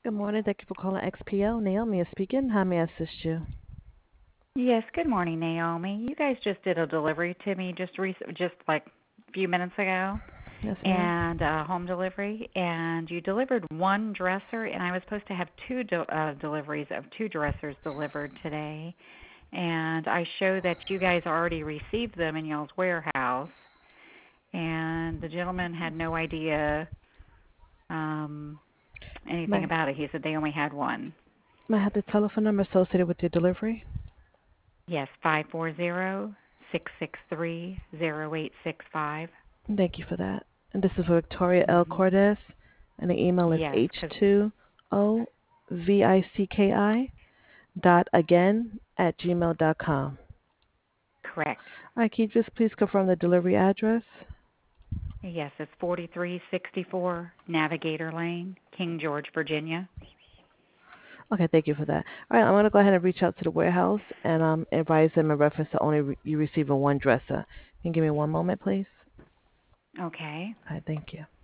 Good morning. Thank you for calling XPO. Naomi is speaking. How may I assist you? Yes, good morning, Naomi. You guys just did a delivery to me just like a few minutes ago, Yes, ma'am. and home delivery, and you delivered one dresser, and I was supposed to have deliveries of two dressers delivered today, and I show that you guys already received them in y'all's warehouse, and the gentleman had no idea um, anything May, about it. He said they only had one. may I have the telephone number associated with your delivery? Yes, 540-663-0865. Thank you for that. And this is for Victoria L. Mm-hmm. Cordes, and the email is Yes, because h2ovicki dot again at gmail.com. correct. All right, can you just please confirm the delivery address? Yes, it's 4364 Navigator Lane, King George, Virginia. Okay, thank you for that. All right, I'm going to go ahead and reach out to the warehouse and advise them in reference to only you receiving one dresser. Can you give me one moment, please? Okay. All right, thank you.